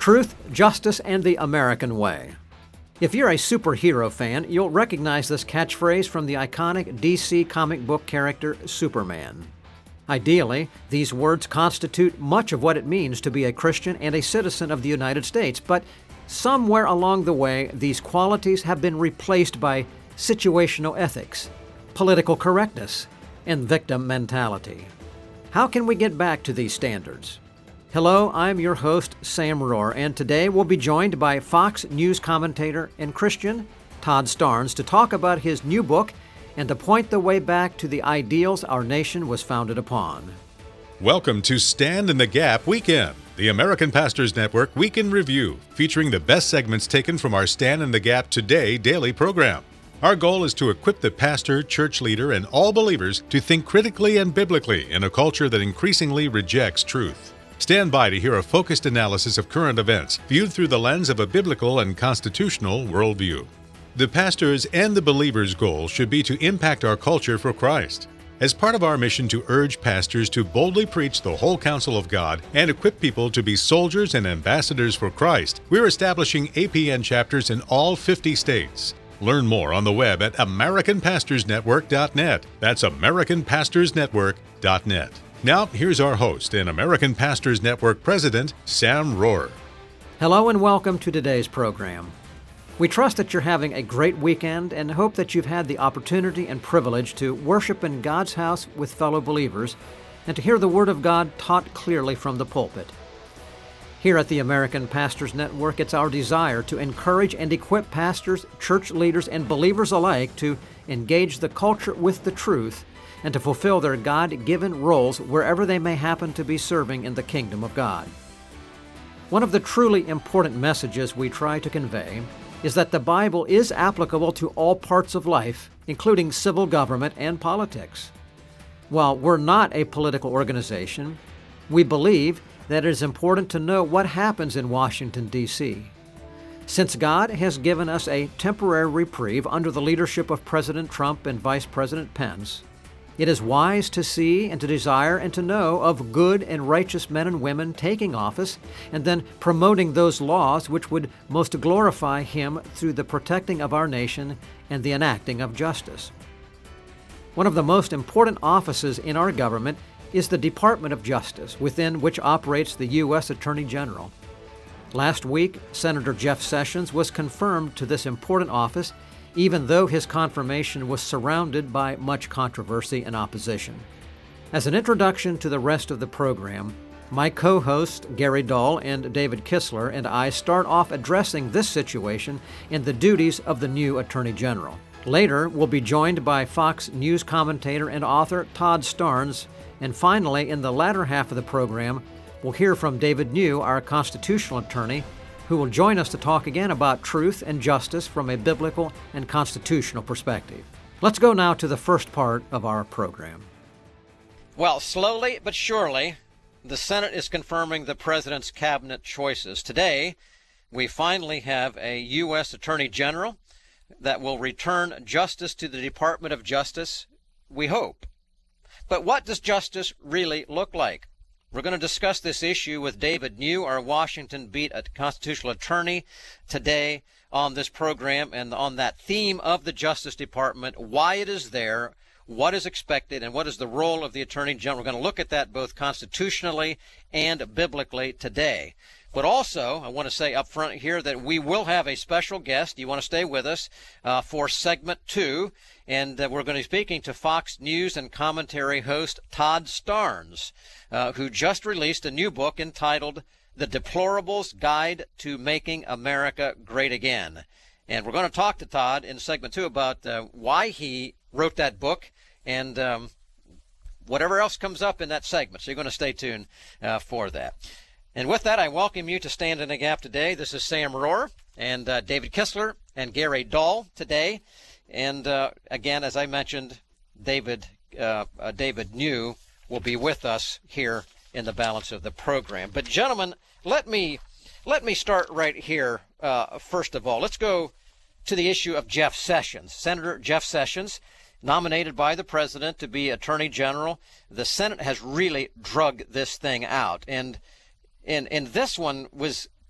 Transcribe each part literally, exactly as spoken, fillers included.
Truth, Justice, and the American Way. If you're a superhero fan, you'll recognize this catchphrase from the iconic D C comic book character Superman. Ideally, these words constitute much of what it means to be a Christian and a citizen of the United States, but somewhere along the way, these qualities have been replaced by situational ethics, political correctness, and victim mentality. How can we get back to these standards? Hello, I'm your host, Sam Rohr, and today we'll be joined by Fox News commentator and Christian Todd Starnes to talk about his new book and to point the way back to the ideals our nation was founded upon. Welcome to Stand in the Gap Weekend, the American Pastors Network Week in Review, featuring the best segments taken from our Stand in the Gap Today daily program. Our goal is to equip the pastor, church leader, and all believers to think critically and biblically in a culture that increasingly rejects truth. Stand by to hear a focused analysis of current events, viewed through the lens of a biblical and constitutional worldview. The pastor's and the believer's goal should be to impact our culture for Christ. As part of our mission to urge pastors to boldly preach the whole counsel of God and equip people to be soldiers and ambassadors for Christ, we're establishing A P N chapters in all fifty states. Learn more on the web at American Pastors Network dot net. That's American Pastors Network dot net. Now, here's our host and American Pastors Network President, Sam Rohr. Hello and welcome to today's program. We trust that you're having a great weekend and hope that you've had the opportunity and privilege to worship in God's house with fellow believers and to hear the Word of God taught clearly from the pulpit. Here at the American Pastors Network, it's our desire to encourage and equip pastors, church leaders, and believers alike to engage the culture with the truth and to fulfill their God-given roles wherever they may happen to be serving in the kingdom of God. One of the truly important messages we try to convey is that the Bible is applicable to all parts of life, including civil government and politics. While we're not a political organization, we believe that it is important to know what happens in Washington, D C Since God has given us a temporary reprieve under the leadership of President Trump and Vice President Pence, it is wise to see and to desire and to know of good and righteous men and women taking office and then promoting those laws which would most glorify Him through the protecting of our nation and the enacting of justice. One of the most important offices in our government is the Department of Justice, within which operates the U S Attorney General. Last week, Senator Jeff Sessions was confirmed to this important office, even though his confirmation was surrounded by much controversy and opposition. As an introduction to the rest of the program, my co-hosts Gary Dahl and David Kistler and I start off addressing this situation and the duties of the new Attorney General. Later, we'll be joined by Fox News commentator and author Todd Starnes, and finally, in the latter half of the program, we'll hear from David New, our constitutional attorney, who will join us to talk again about truth and justice from a biblical and constitutional perspective. Let's go now to the first part of our program. Well, slowly but surely, the Senate is confirming the president's cabinet choices. Today, we finally have a U S Attorney General that will return justice to the Department of Justice, we hope. But what does justice really look like? We're going to discuss this issue with David New, our Washington beat constitutional attorney, today on this program and on that theme of the Justice Department, why it is there, what is expected, and what is the role of the Attorney General. We're going to look at that both constitutionally and biblically today. But also, I want to say up front here that we will have a special guest. You want to stay with us uh, for segment two. And uh, we're going to be speaking to Fox News and commentary host Todd Starnes, uh, who just released a new book entitled The Deplorables Guide to Making America Great Again. And we're going to talk to Todd in segment two about uh, why he wrote that book and um, whatever else comes up in that segment. So you're going to stay tuned uh, for that. And with that, I welcome you to Stand in the Gap today. This is Sam Rohr and uh, David Kistler and Gary Dahl today. And uh, again, as I mentioned, David uh, uh, David New will be with us here in the balance of the program. But gentlemen, let me let me start right here. Uh, first of all, let's go to the issue of Jeff Sessions, Senator Jeff Sessions, nominated by the president to be Attorney General. The Senate has really drug this thing out, and and and this one was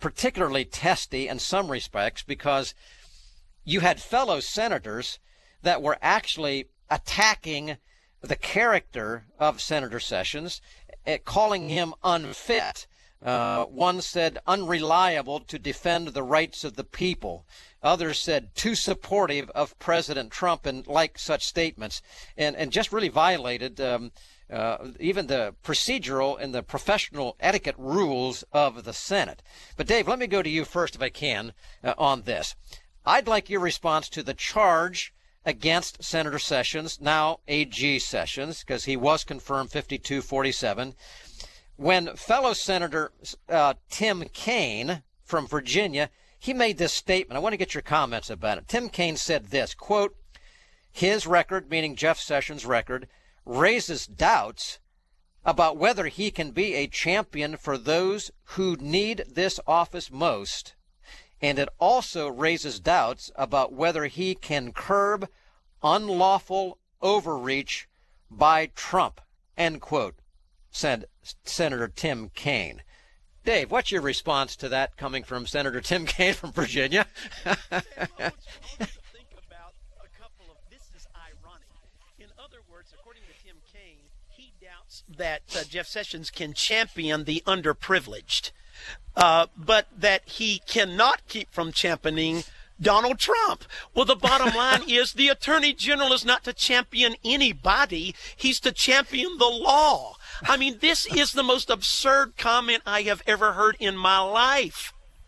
particularly testy in some respects because you had fellow senators that were actually attacking the character of Senator Sessions, uh, calling him unfit. Uh, one said unreliable to defend the rights of the people. Others said too supportive of President Trump and like such statements, and, and just really violated um, uh, even the procedural and the professional etiquette rules of the Senate. But Dave, let me go to you first if I can uh, on this. I'd like your response to the charge against Senator Sessions, now A G Sessions, because he was confirmed fifty-two forty-seven. When fellow Senator uh, Tim Kaine from Virginia, he made this statement. I want to get your comments about it. Tim Kaine said this, quote, his record, meaning Jeff Sessions' record, raises doubts about whether he can be a champion for those who need this office most. And it also raises doubts about whether he can curb unlawful overreach by Trump, end quote, said Senator Tim Kaine. Dave, what's your response to that coming from Senator Tim Kaine from Virginia? Think about a couple of, this is ironic. In other words, according to Tim Kaine, he doubts that uh, Jeff Sessions can champion the underprivileged, uh, but that he cannot keep from championing Donald Trump. Well, the bottom line is the Attorney General is not to champion anybody. He's to champion the law. I mean, this is the most absurd comment I have ever heard in my life.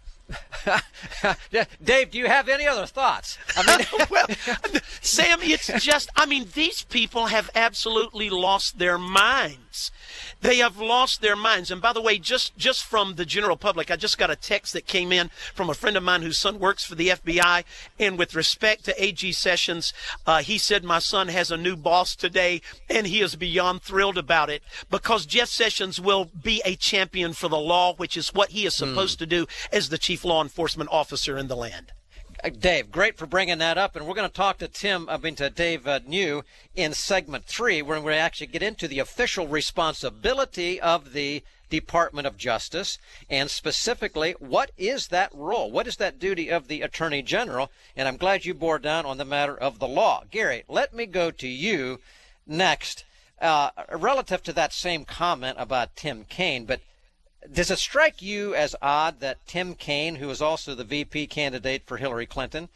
Dave, do you have any other thoughts? I mean, well, Sam, it's just, I mean, these people have absolutely lost their minds. They have lost their minds. And by the way, just, just from the general public, I just got a text that came in from a friend of mine whose son works for the F B I. And with respect to A G Sessions, uh, he said, my son has a new boss today, and he is beyond thrilled about it because Jeff Sessions will be a champion for the law, which is what he is supposed mm. to do as the chief law enforcement officer in the land. Dave, great for bringing that up, and we're going to talk to Tim, I mean to Dave uh, New in segment three, where we actually get into the official responsibility of the Department of Justice, and specifically, what is that role? What is that duty of the Attorney General? And I'm glad you bore down on the matter of the law. Gary, let me go to you next, uh, relative to that same comment about Tim Kaine, but does it strike you as odd that Tim Kaine, who is also the V P candidate for Hillary Clinton,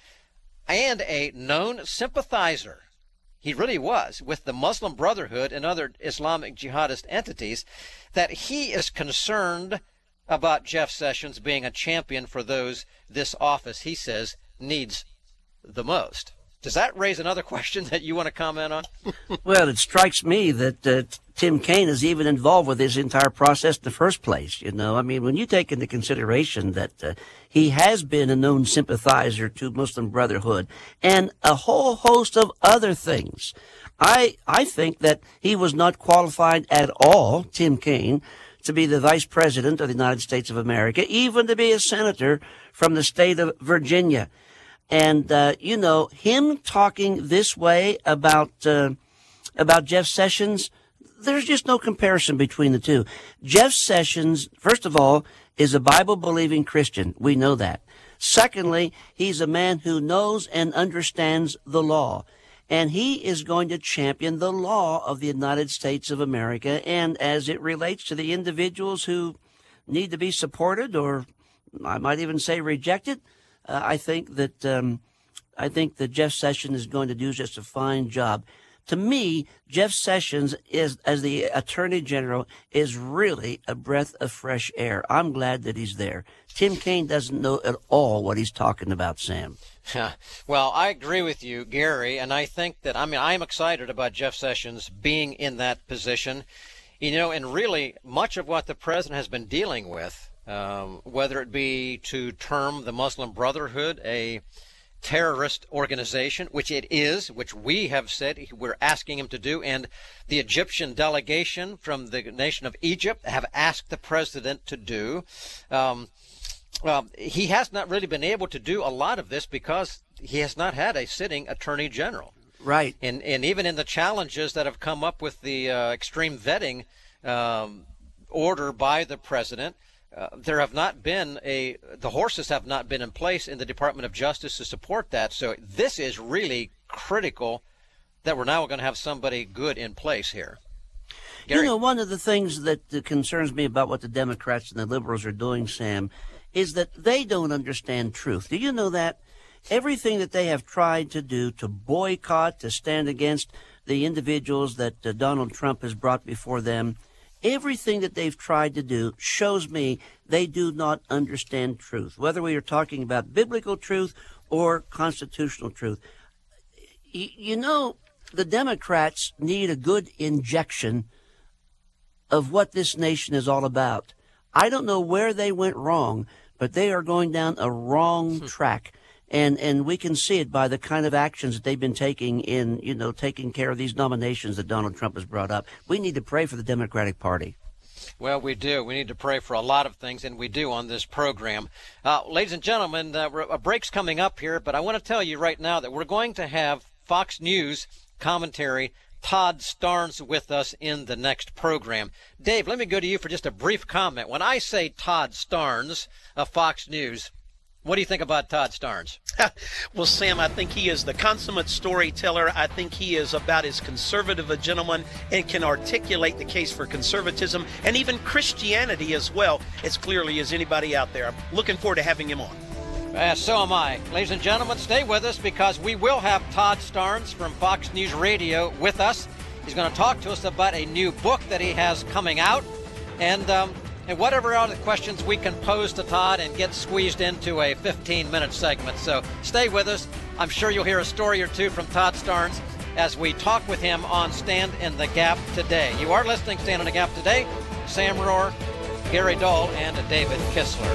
and a known sympathizer, he really was, with the Muslim Brotherhood and other Islamic jihadist entities, that he is concerned about Jeff Sessions being a champion for those this office, he says, needs the most? Does that raise another question that you want to comment on? Well, it strikes me that uh, Tim Kaine is even involved with this entire process in the first place. You know, I mean, when you take into consideration that uh, he has been a known sympathizer to Muslim Brotherhood and a whole host of other things, I I think that he was not qualified at all, Tim Kaine, to be the vice president of the United States of America, even to be a senator from the state of Virginia. And, uh, you know, him talking this way about, uh, about Jeff Sessions, there's just no comparison between the two. Jeff Sessions, first of all, is a Bible-believing Christian. We know that. Secondly, he's a man who knows and understands the law. And he is going to champion the law of the United States of America. And as it relates to the individuals who need to be supported, or I might even say rejected, Uh, I think that um, I think that Jeff Sessions is going to do just a fine job. To me, Jeff Sessions is, as the Attorney General, is really a breath of fresh air. I'm glad that he's there. Tim Kaine doesn't know at all what he's talking about, Sam. Well, I agree with you, Gary, and I think that, I mean, I'm excited about Jeff Sessions being in that position. You know, and really much of what the president has been dealing with, Um, whether it be to term the Muslim Brotherhood a terrorist organization, which it is, which we have said we're asking him to do, and the Egyptian delegation from the nation of Egypt have asked the president to do. Um, um, he has not really been able to do a lot of this because he has not had a sitting Attorney General. Right. And, and even in the challenges that have come up with the uh, extreme vetting um, order by the president, uh, there have not been a, the horses have not been in place in the Department of Justice to support that. So this is really critical that we're now going to have somebody good in place here. Gary? You know, one of the things that uh, concerns me about what the Democrats and the liberals are doing, Sam, is that they don't understand truth. Do you know that? Everything that they have tried to do to boycott, to stand against the individuals that uh, Donald Trump has brought before them, everything that they've tried to do shows me they do not understand truth, whether we are talking about biblical truth or constitutional truth. Y- you know, the Democrats need a good injection of what this nation is all about. I don't know where they went wrong, but they are going down a wrong track. And and we can see it by the kind of actions that they've been taking in, you know, taking care of these nominations that Donald Trump has brought up. We need to pray for the Democratic Party. Well, we do. We need to pray for a lot of things, and we do on this program. Uh, ladies and gentlemen, uh, a break's coming up here, but I want to tell you right now that we're going to have Fox News commentary Todd Starnes with us in the next program. Dave, let me go to you for just a brief comment. When I say Todd Starnes of Fox News, what do you think about Todd Starnes? Well, Sam, I think he is the consummate storyteller. I think he is about as conservative a gentleman and can articulate the case for conservatism and even Christianity as well as clearly as anybody out there. I'm looking forward to having him on. Uh, so am I. Ladies and gentlemen, stay with us because we will have Todd Starnes from Fox News Radio with us. He's going to talk to us about a new book that he has coming out. And um, and whatever other questions we can pose to Todd and get squeezed into a fifteen-minute segment. So stay with us. I'm sure you'll hear a story or two from Todd Starnes as we talk with him on Stand in the Gap today. You are listening to Stand in the Gap today. Sam Rohr, Gary Dahl, and David Kistler.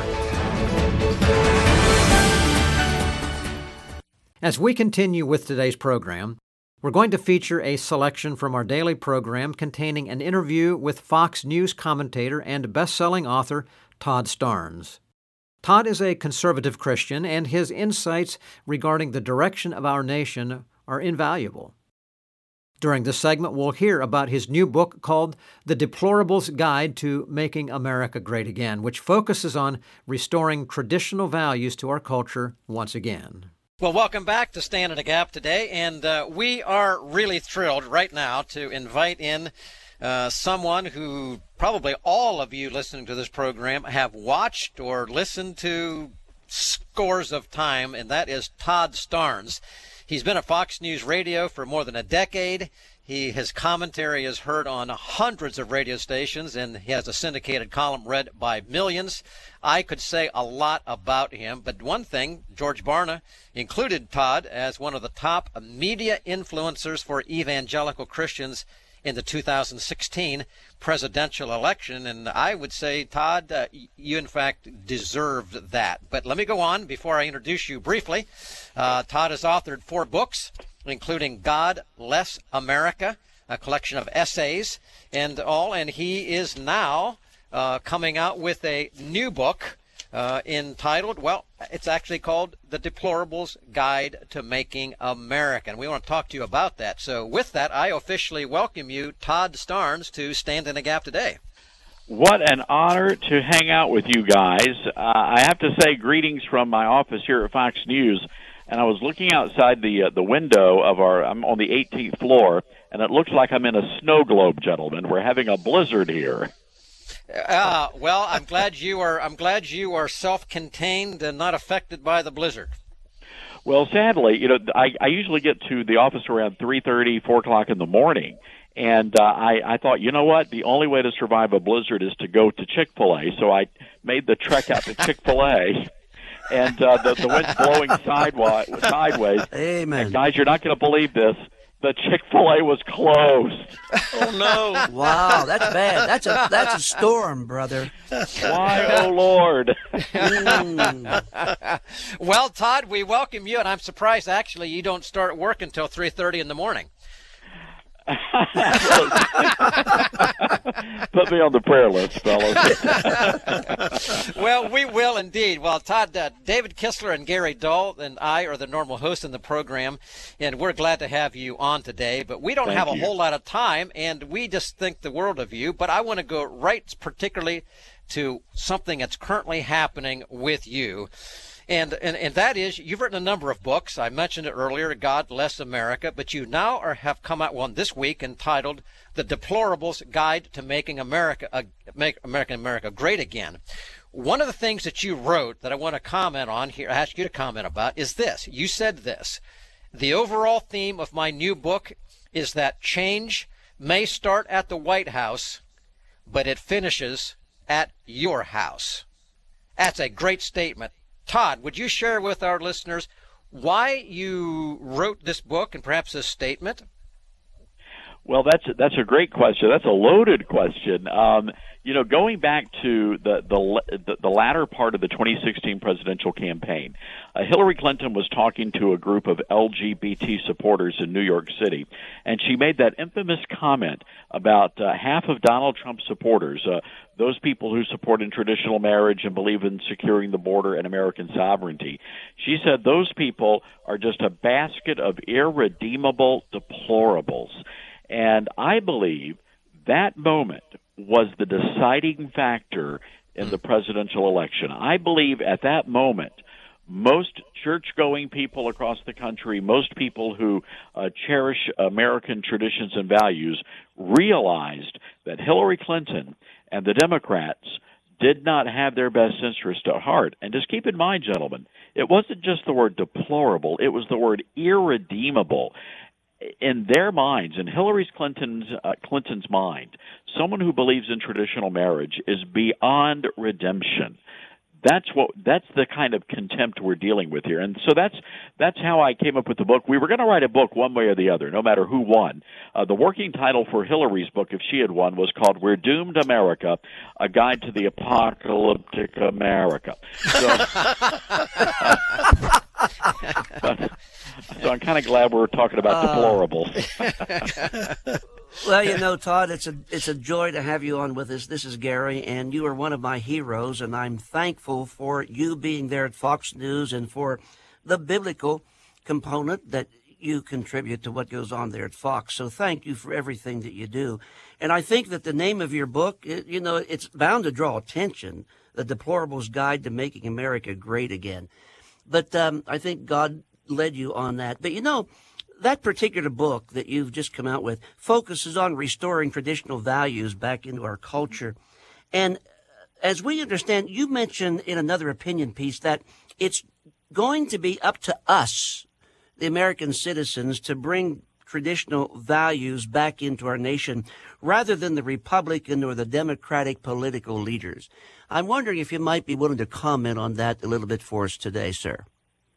As we continue with today's program, we're going to feature a selection from our daily program containing an interview with Fox News commentator and best-selling author Todd Starnes. Todd is a conservative Christian, and his insights regarding the direction of our nation are invaluable. During this segment, we'll hear about his new book called The Deplorables Guide to Making America Great Again, which focuses on restoring traditional values to our culture once again. Well, welcome back to Stand in the Gap today, and uh, we are really thrilled right now to invite in uh, someone who probably all of you listening to this program have watched or listened to scores of time, and that is Todd Starnes. He's been at Fox News Radio for more than a decade. He, his commentary is heard on hundreds of radio stations, and he has a syndicated column read by millions. I could say a lot about him, but one thing, George Barna included Todd as one of the top media influencers for evangelical Christians in the two thousand sixteen presidential election, and I would say, Todd, uh, you in fact deserved that. But let me go on before I introduce you briefly. Uh, Todd has authored four books, including God Less America, a collection of essays and all, and he is now uh, coming out with a new book uh, entitled, well, it's actually called The Deplorables Guide to Making America, and we want to talk to you about that. So with that, I officially welcome you, Todd Starnes, to Stand in the Gap today. What an honor to hang out with you guys. Uh, I have to say greetings from my office here at Fox News. And I was looking outside the uh, the window of our, I'm on the eighteenth floor, and it looks like I'm in a snow globe, gentlemen. We're having a blizzard here. Uh, well, I'm glad you are. I'm glad you are self-contained and not affected by the blizzard. Well, sadly, you know, I, I usually get to the office around three thirty, four o'clock in the morning, and uh, I, I thought, you know what? The only way to survive a blizzard is to go to Chick-fil-A. So I made the trek out to Chick-fil-A. And uh, the, the wind's blowing sideways. sideways. Amen. And guys, you're not going to believe this. The Chick-fil-A was closed. Oh, no. Wow, that's bad. That's a that's a storm, brother. Why, oh, Lord. Mm. Well, Todd, we welcome you, and I'm surprised, actually, you don't start work until three thirty in the morning. Put me on the prayer list, fellas. Well, we will indeed. Well, Todd, uh, David Kistler and Gary Dahl and I are the normal hosts in the program, and we're glad to have you on today. But we don't Thank have a you. whole lot of time, and we just think the world of you. But I want to go right particularly to something that's currently happening with you. And, and and that is, you've written a number of books. I mentioned it earlier, God Bless America, but you now are, have come out one this week entitled The Deplorables Guide to Making America uh, Make American America Great Again. One of the things that you wrote that I want to comment on here, ask you to comment about, is this. You said this: the overall theme of my new book is that change may start at the White House, but it finishes at your house. That's a great statement. Todd, would you share with our listeners why you wrote this book and perhaps this statement? Well, that's that's a great question. That's a loaded question. Um, you know, going back to the the the latter part of the twenty sixteen presidential campaign, uh, Hillary Clinton was talking to a group of L G B T supporters in New York City, and she made that infamous comment about uh, half of Donald Trump's supporters, uh, those people who support in traditional marriage and believe in securing the border and American sovereignty. She said those people are just a basket of irredeemable deplorables. And I believe that moment was the deciding factor in the presidential election. I believe at that moment, most church-going people across the country, most people who uh, cherish American traditions and values, realized that Hillary Clinton and the Democrats did not have their best interest at heart. And just keep in mind, gentlemen, it wasn't just the word deplorable, it was the word irredeemable. In their minds, in Hillary Clinton's uh, Clinton's mind, someone who believes in traditional marriage is beyond redemption. That's what that's the kind of contempt we're dealing with here. And so that's that's how I came up with the book. We were going to write a book one way or the other, no matter who won. Uh, the working title for Hillary's book, if she had won, was called We're Doomed America, A Guide to the Apocalyptic America. So, uh, but, so I'm kind of glad we're talking about uh, deplorables. Well, you know, Todd, it's a it's a joy to have you on with us. This is Gary, and you are one of my heroes, and I'm thankful for you being there at Fox News and for the biblical component that you contribute to what goes on there at Fox. So thank you for everything that you do. And I think that the name of your book, it, you know, it's bound to draw attention, The Deplorables Guide to Making America Great Again. But um, I think God led you on that. But, you know, that particular book that you've just come out with focuses on restoring traditional values back into our culture. And as we understand, you mentioned in another opinion piece that it's going to be up to us, the American citizens, to bring traditional values back into our nation rather than the Republican or the Democratic political leaders. I'm wondering if you might be willing to comment on that a little bit for us today, sir.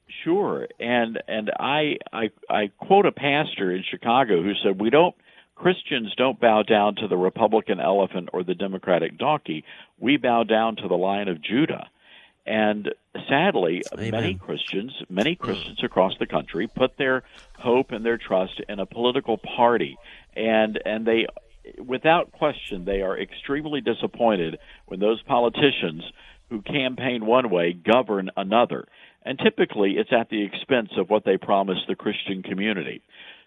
Sure, and and I, I I quote a pastor in Chicago who said, "We don't Christians don't bow down to the Republican elephant or the Democratic donkey. We bow down to the Lion of Judah." And sadly, Amen. many Christians, many Christians across the country put their hope and their trust in a political party, and and they, without question, they are extremely disappointed when those politicians who campaign one way govern another. And typically, it's at the expense of what they promise the Christian community.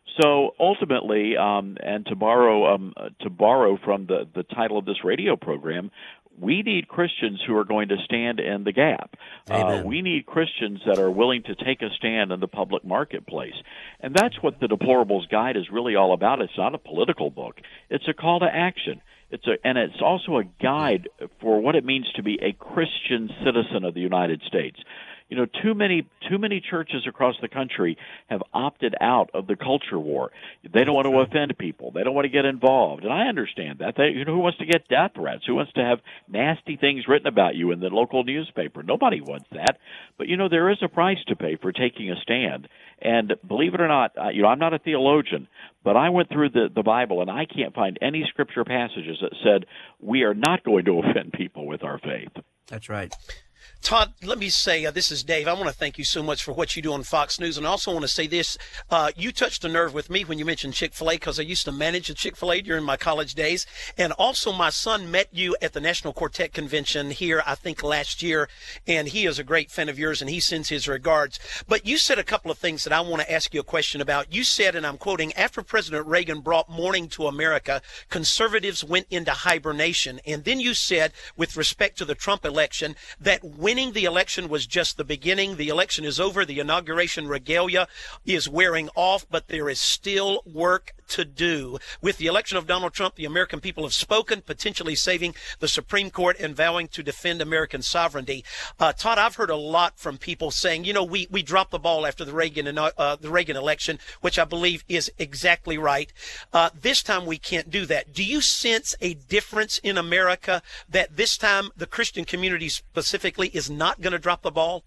So ultimately, um, and to borrow um, to borrow from the, the title of this radio program, we need Christians who are going to stand in the gap. Uh, we need Christians that are willing to take a stand in the public marketplace. And that's what the Deplorables Guide is really all about. It's not a political book. It's a call to action. It's a, and it's also a guide for what it means to be a Christian citizen of the United States. You know, too many too many churches across the country have opted out of the culture war. They don't want to offend people. They don't want to get involved. And I understand that. They, you know, who wants to get death threats? Who wants to have nasty things written about you in the local newspaper? Nobody wants that. But, you know, there is a price to pay for taking a stand. And believe it or not, uh, you know, I'm not a theologian, but I went through the, the Bible, and I can't find any scripture passages that said we are not going to offend people with our faith. That's right. Todd, let me say, uh, this is Dave. I want to thank you so much for what you do on Fox News. And I also want to say this. Uh, you touched a nerve with me when you mentioned Chick-fil-A, because I used to manage a Chick-fil-A during my college days. And also my son met you at the National Quartet Convention here, I think, last year. And he is a great fan of yours, and he sends his regards. But you said a couple of things that I want to ask you a question about. You said, and I'm quoting, after President Reagan brought mourning to America, conservatives went into hibernation. And then you said, with respect to the Trump election, that winning the election was just the beginning. The election is over. The inauguration regalia is wearing off, but there is still work to do. With the election of Donald Trump, the American people have spoken, potentially saving the Supreme Court and vowing to defend American sovereignty. Uh, Todd, I've heard a lot from people saying, you know, we, we dropped the ball after the Reagan uh, the Reagan election, which I believe is exactly right. Uh, this time we can't do that. Do you sense a difference in America that this time the Christian community specifically is not going to drop the ball?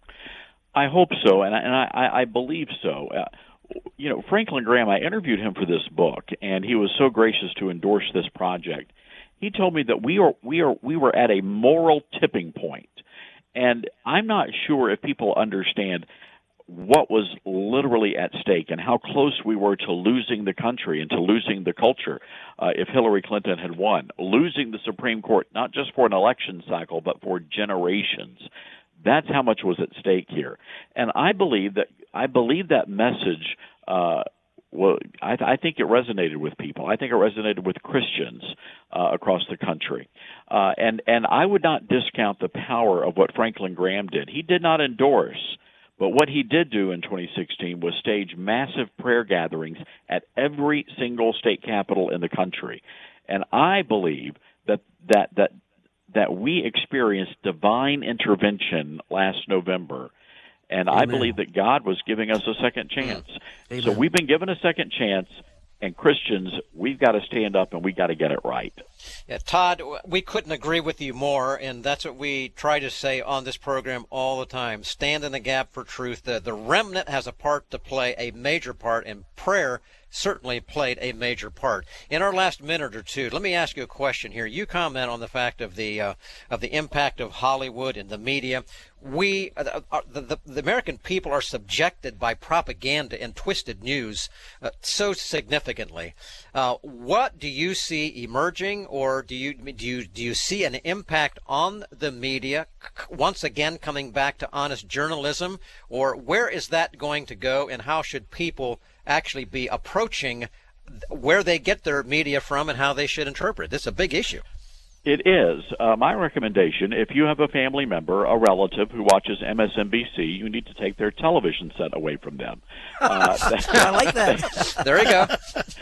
I hope so, and I, and I, I believe so. Uh, you know, Franklin Graham, I interviewed him for this book, and he was so gracious to endorse this project. He told me that we are we are we were at a moral tipping point, and I'm not sure if people understand what was literally at stake and how close we were to losing the country and to losing the culture uh, if Hillary Clinton had won, losing the Supreme Court, not just for an election cycle, but for generations. That's how much was at stake here. And I believe that I believe that message, uh, well, I, I think it resonated with people. I think it resonated with Christians uh, across the country. Uh, and, and I would not discount the power of what Franklin Graham did. He did not endorse, but what he did do in twenty sixteen was stage massive prayer gatherings at every single state capital in the country. And I believe that that that that we experienced divine intervention last November, and Amen. I believe that God was giving us a second chance. Amen. So we've been given a second chance, and Christians, we've got to stand up and we've got to get it right. Yeah, Todd, we couldn't agree with you more, and that's what we try to say on this program all the time. Stand in the gap for truth. The, the remnant has a part to play, a major part, and prayer certainly played a major part. In our last minute or two, let me ask you a question here. You comment on the fact of the uh, of the impact of Hollywood and the media. We, uh, the, the, the American people are subjected by propaganda and twisted news uh, so significantly. Uh, what do you see emerging, or do you do you do you see an impact on the media once again coming back to honest journalism, or where is that going to go, and how should people actually be approaching where they get their media from and how they should interpret it? This is a big issue. It is. Uh, my recommendation, if you have a family member, a relative who watches M S N B C, you need to take their television set away from them. Uh, I like that. There you go.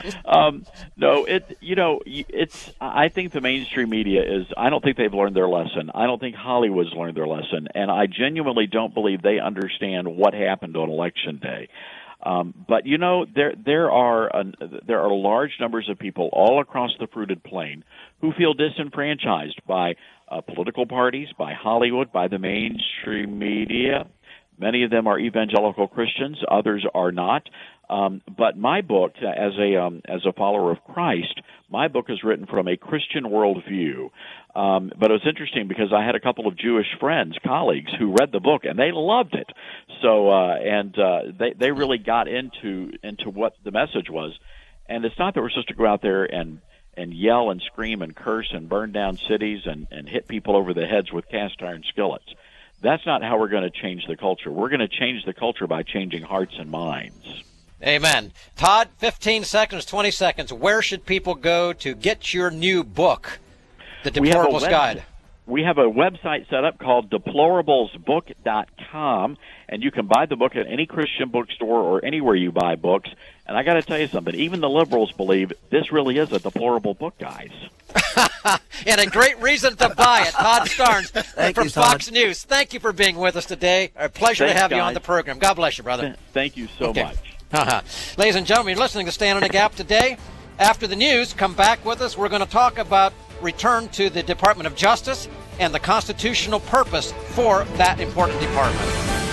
um, no, it. You know, it's. I think the mainstream media is. I don't think they've learned their lesson. I don't think Hollywood's learned their lesson, and I genuinely don't believe they understand what happened on Election Day. Um, but you know, there there are uh, there are large numbers of people all across the fruited plain who feel disenfranchised by uh, political parties, by Hollywood, by the mainstream media. Many of them are evangelical Christians; others are not. Um, but my book, as a um, as a follower of Christ, my book is written from a Christian worldview. Um, but it was interesting because I had a couple of Jewish friends, colleagues, who read the book and they loved it. So uh, and uh, they they really got into into what the message was. And it's not that we're supposed to go out there and and yell and scream and curse and burn down cities and, and hit people over the heads with cast iron skillets. That's not how we're going to change the culture. We're going to change the culture by changing hearts and minds. Amen. Todd, fifteen seconds, twenty seconds. Where should people go to get your new book, The Deplorables Guide? We have a website set up called deplorables book dot com, and you can buy the book at any Christian bookstore or anywhere you buy books. And I got to tell you something, even the liberals believe this really is a deplorable book, guys. And a great reason to buy it. Todd Starnes from you, Fox Todd. News. Thank you for being with us today. A pleasure Thanks, to have guys. you on the program. God bless you, brother. Thank you so Okay. much. Uh-huh. Ladies and gentlemen, you're listening to Stand in the Gap today. After the news, come back with us. We're going to talk about return to the Department of Justice and the constitutional purpose for that important department.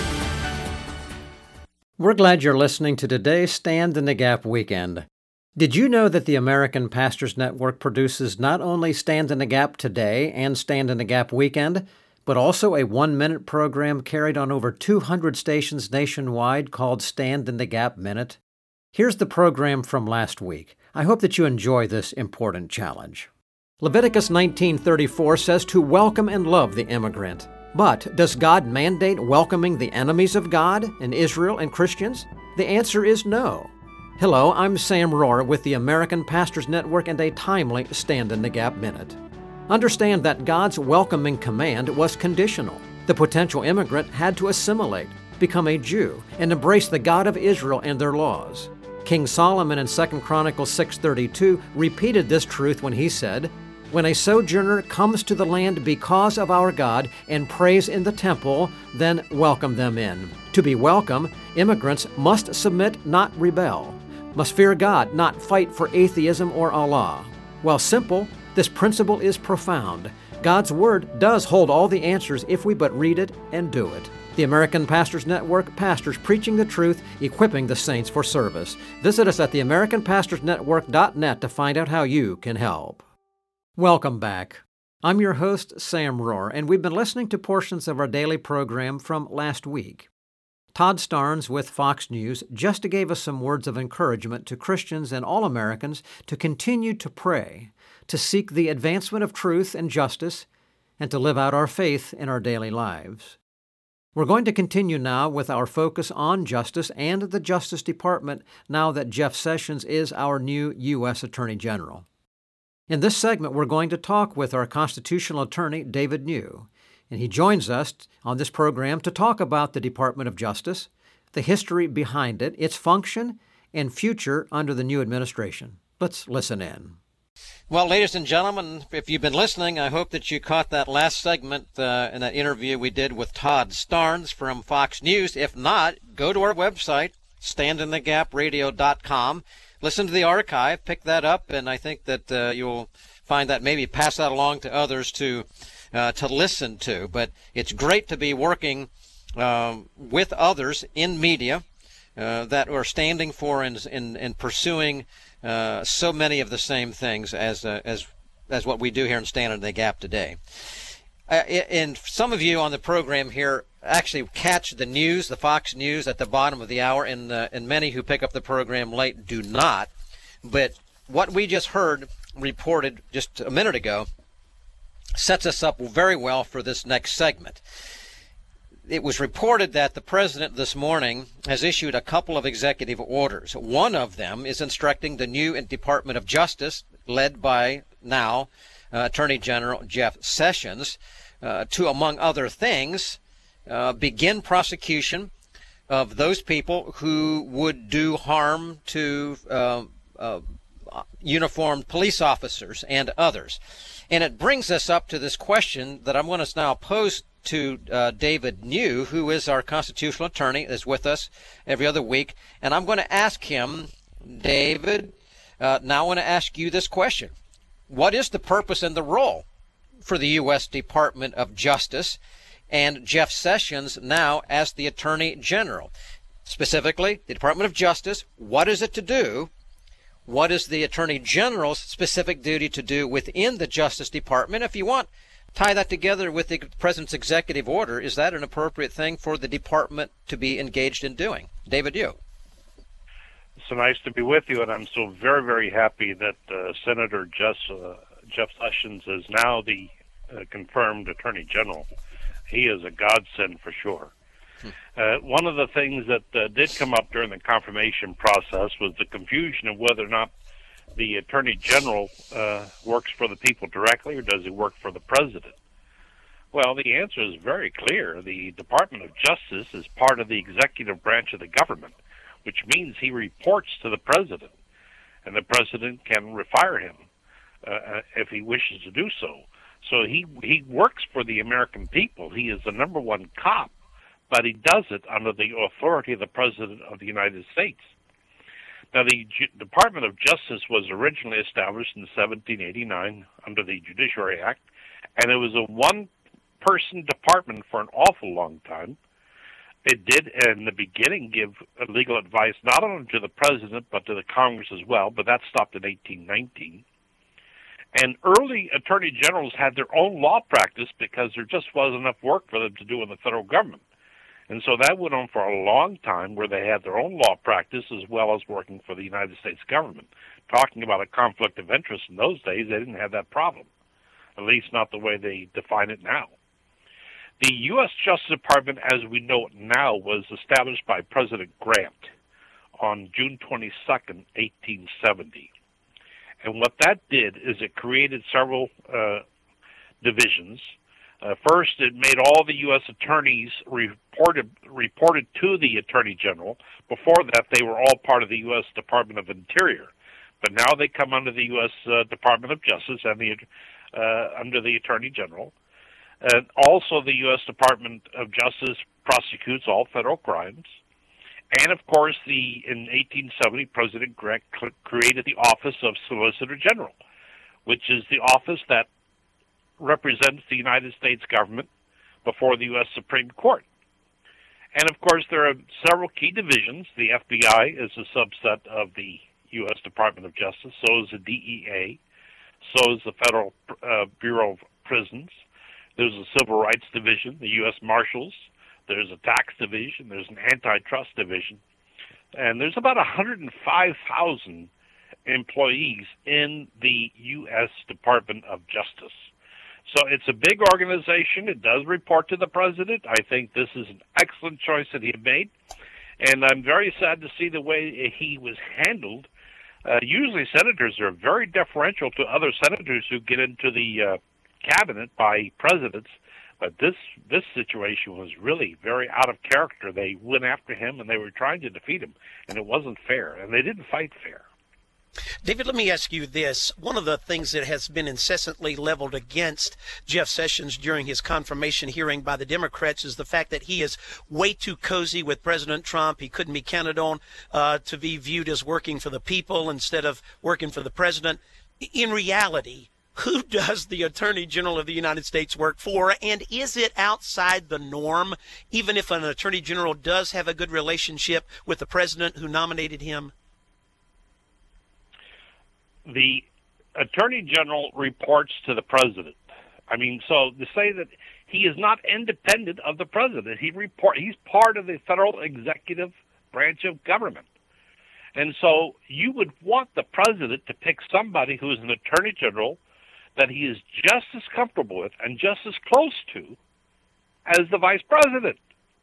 We're glad you're listening to today's Stand in the Gap weekend. Did you know that the American Pastors Network produces not only Stand in the Gap today and Stand in the Gap weekend, but also a one-minute program carried on over two hundred stations nationwide called Stand in the Gap Minute? Here's the program from last week. I hope that you enjoy this important challenge. Leviticus nineteen thirty-four says to welcome and love the immigrant. But does God mandate welcoming the enemies of God in Israel and Christians? The answer is no. Hello, I'm Sam Rohr with the American Pastors Network and a timely Stand in the Gap Minute. Understand that God's welcoming command was conditional. The potential immigrant had to assimilate, become a Jew, and embrace the God of Israel and their laws. King Solomon in Second Chronicles six thirty-two repeated this truth when he said, "When a sojourner comes to the land because of our God and prays in the temple, then welcome them in." To be welcome, immigrants must submit, not rebel, must fear God, not fight for atheism or Allah. While simple, this principle is profound. God's Word does hold all the answers if we but read it and do it. The American Pastors Network, pastors preaching the truth, equipping the saints for service. Visit us at the american pastors network dot net to find out how you can help. Welcome back. I'm your host, Sam Rohr, and we've been listening to portions of our daily program from last week. Todd Starnes with Fox News just gave us some words of encouragement to Christians and all Americans to continue to pray, to seek the advancement of truth and justice, and to live out our faith in our daily lives. We're going to continue now with our focus on justice and the Justice Department now that Jeff Sessions is our new U S Attorney General. In this segment, we're going to talk with our constitutional attorney, David New, and he joins us on this program to talk about the Department of Justice, the history behind it, its function, and future under the new administration. Let's listen in. Well, ladies and gentlemen, if you've been listening, I hope that you caught that last segment uh, in that interview we did with Todd Starnes from Fox News. If not, go to our website, stand in the gap radio dot com. Listen to the archive, pick that up, and I think that uh, you'll find that maybe pass that along to others to uh, to listen to. But it's great to be working um, with others in media uh, that are standing for and, and, and pursuing uh, so many of the same things as uh, as as what we do here in Stand in the Gap today. Uh, and some of you on the program here actually catch the news, the Fox News, at the bottom of the hour, and uh, and many who pick up the program late do not. But what we just heard reported just a minute ago sets us up very well for this next segment. It was reported that the president this morning has issued a couple of executive orders. One of them is instructing the new Department of Justice, led by now uh, Attorney General Jeff Sessions, uh, to, among other things, uh, begin prosecution of those people who would do harm to uh, uh, uniformed police officers and others. And it brings us up to this question that I'm going to now pose to uh, David New, who is our constitutional attorney, is with us every other week. And I'm going to ask him, David, uh, now I want to ask you this question. What is the purpose and the role for the U S Department of Justice and Jeff Sessions now as the Attorney General? Specifically, the Department of Justice, what is it to do? What is the Attorney General's specific duty to do within the Justice Department? If you want, tie that together with the President's executive order. Is that an appropriate thing for the department to be engaged in doing? David, you. So nice to be with you, and I'm so very, very happy that uh, Senator Jeff, uh, Jeff Sessions is now the uh, confirmed Attorney General. He is a godsend for sure. Hmm. Uh, one of the things that uh, did come up during the confirmation process was the confusion of whether or not the Attorney General uh, works for the people directly or does he work for the President. Well, the answer is very clear. The Department of Justice is part of the executive branch of the government, which means he reports to the President, and the President can refire him uh, if he wishes to do so. So he he works for the American people. He is the number one cop, but he does it under the authority of the President of the United States. Now, the Ju- Department of Justice was originally established in seventeen eighty-nine under the Judiciary Act, and it was a one-person department for an awful long time. It did, in the beginning, give legal advice not only to the President but to the Congress as well, but that stopped in eighteen nineteen. And early attorney generals had their own law practice because there just wasn't enough work for them to do in the federal government. And so that went on for a long time, where they had their own law practice as well as working for the United States government. Talking about a conflict of interest in those days, they didn't have that problem, at least not the way they define it now. The U S Justice Department, as we know it now, was established by President Grant on June twenty-second, eighteen seventy. And what that did is it created several uh, divisions. Uh, first, it made all the U S attorneys reported reported to the Attorney General. Before that, they were all part of the U S Department of Interior. But now they come under the U S Uh, Department of Justice and the uh, under the Attorney General. And also, the U S Department of Justice prosecutes all federal crimes. And of course, the in eighteen seventy, President Grant created the Office of Solicitor General, which is the office that represents the United States government before the U S Supreme Court. And of course, there are several key divisions. The F B I is a subset of the U S Department of Justice. So is the D E A. So is the Federal uh, Bureau of Prisons. There's a Civil Rights Division, the U S Marshals. There's a Tax Division. There's an Antitrust Division. And there's about one hundred five thousand employees in the U S Department of Justice. So it's a big organization. It does report to the president. I think this is an excellent choice that he made. And I'm very sad to see the way he was handled. Uh, usually senators are very deferential to other senators who get into the uh, cabinet by presidents. But this this situation was really very out of character. They went after him, and they were trying to defeat him, and it wasn't fair, and they didn't fight fair. David, let me ask you this. One of the things that has been incessantly leveled against Jeff Sessions during his confirmation hearing by the Democrats is the fact that he is way too cozy with President Trump. He couldn't be counted on uh, to be viewed as working for the people instead of working for the president. In reality, who does the Attorney General of the United States work for, and is it outside the norm, even if an Attorney General does have a good relationship with the president who nominated him? The Attorney General reports to the president. I mean, so to say that he is not independent of the president, he report he's part of the federal executive branch of government. And so you would want the president to pick somebody who is an Attorney General that he is just as comfortable with and just as close to as the vice president.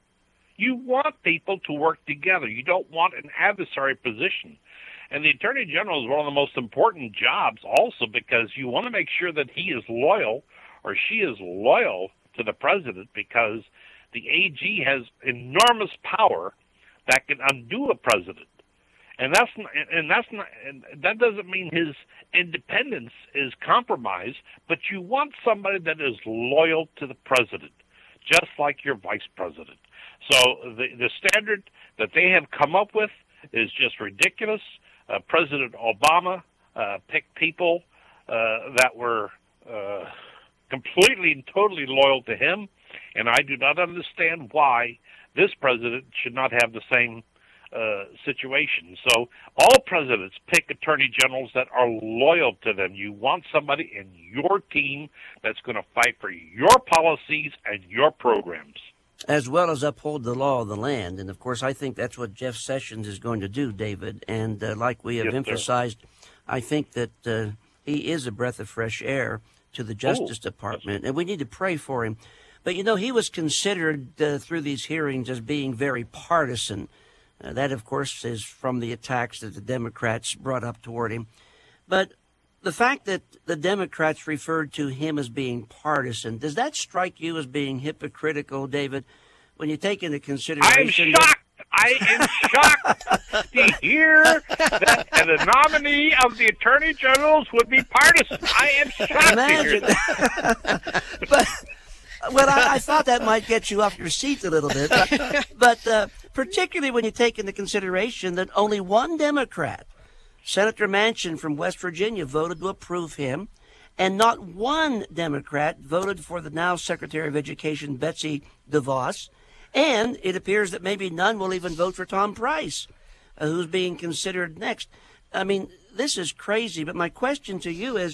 You want people to work together. You don't want an adversary position. And the Attorney General is one of the most important jobs also because you want to make sure that he is loyal or she is loyal to the president because the A G has enormous power that can undo a president. And that's not, and that's not, and that doesn't mean his independence is compromised, but you want somebody that is loyal to the president, just like your vice president. So the the standard that they have come up with is just ridiculous. Uh, President Obama uh, picked people uh, that were uh, completely and totally loyal to him, and I do not understand why this president should not have the same uh, situation. So all presidents pick attorney generals that are loyal to them. You want somebody in your team that's going to fight for your policies and your programs, as well as uphold the law of the land. And, of course, I think that's what Jeff Sessions is going to do, David. And uh, like we have yes, emphasized, sir. I think that uh, he is a breath of fresh air to the Justice oh, Department, yes. and we need to pray for him. But, you know, he was considered uh, through these hearings as being very partisan. Uh, that, of course, is from the attacks that the Democrats brought up toward him. But the fact that the Democrats referred to him as being partisan, does that strike you as being hypocritical, David, when you take into consideration? I'm shocked. I am shocked to hear that the nominee of the Attorney Generals would be partisan. I am shocked Imagine. to hear that. but, well, I, I thought that might get you off your seat a little bit. But, but uh, particularly when you take into consideration that only one Democrat, Senator Manchin from West Virginia, voted to approve him, and not one Democrat voted for the now Secretary of Education, Betsy DeVos, and it appears that maybe none will even vote for Tom Price, uh, who's being considered next. I mean, this is crazy, but my question to you is,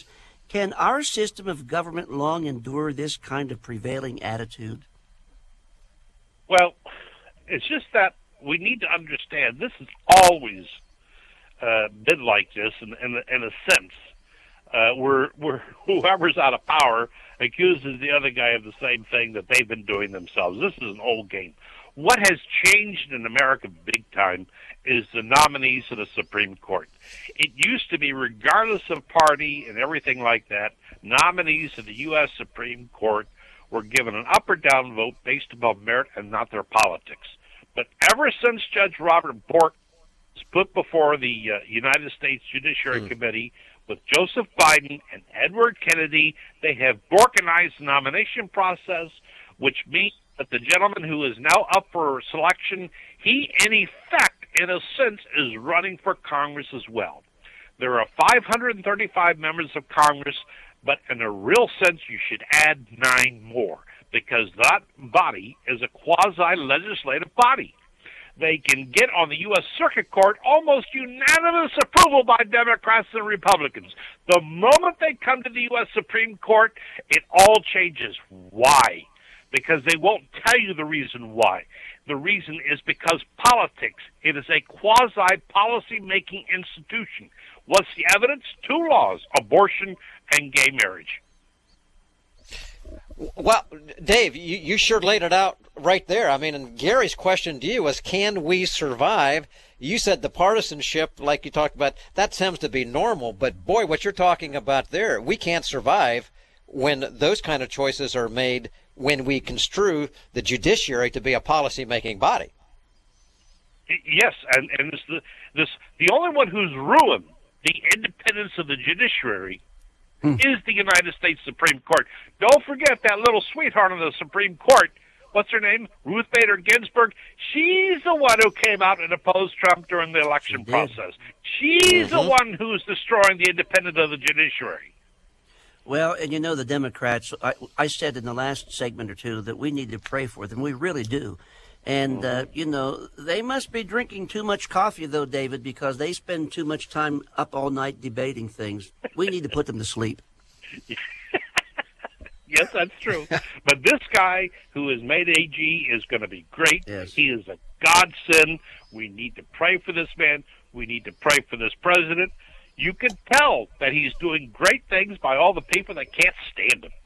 Can our system of government long endure this kind of prevailing attitude? Well, it's just that we need to understand this has always uh, been like this in, in, in a sense. Uh, where, where whoever's out of power accuses the other guy of the same thing that they've been doing themselves. This is an old game. What has changed in America big time is the nominees to the Supreme Court. It used to be, regardless of party and everything like that, nominees to the U S Supreme Court were given an up or down vote based upon merit and not their politics. But ever since Judge Robert Bork was put before the uh, United States Judiciary mm. Committee with Joseph Biden and Edward Kennedy, they have Borkanized the nomination process, which means that the gentleman who is now up for selection, he, in effect, in a sense, is running for Congress as well. There are five hundred thirty-five members of Congress, but in a real sense, you should add nine more, because that body is a quasi-legislative body. They can get on the U S Circuit Court almost unanimous approval by Democrats and Republicans. The moment they come to the U S Supreme Court, it all changes. Why? Because they won't tell you the reason why. The reason is because politics. It is a quasi-policy-making institution. What's the evidence? Two laws, abortion and gay marriage. Well, Dave, you, you sure laid it out right there. I mean, and Gary's question to you was, can we survive? You said the partisanship, like you talked about, that seems to be normal. But, boy, what you're talking about there, we can't survive when those kind of choices are made when we construe the judiciary to be a policy-making body. Yes, and, and this, the, this, the only one who's ruined the independence of the judiciary Hmm. is the United States Supreme Court. Don't forget that little sweetheart of the Supreme Court. What's her name? Ruth Bader Ginsburg. She's the one who came out and opposed Trump during the election she process. She's mm-hmm. the one who's destroying the independence of the judiciary. Well, and you know, the Democrats, I, I said in the last segment or two that we need to pray for them. We really do. And, uh, you know, they must be drinking too much coffee, though, David, because they spend too much time up all night debating things. We need to put them to sleep. Yes, that's true. But this guy who is made A G is going to be great. Yes. He is a godsend. We need to pray for this man. We need to pray for this president. You can tell that he's doing great things by all the people that can't stand him.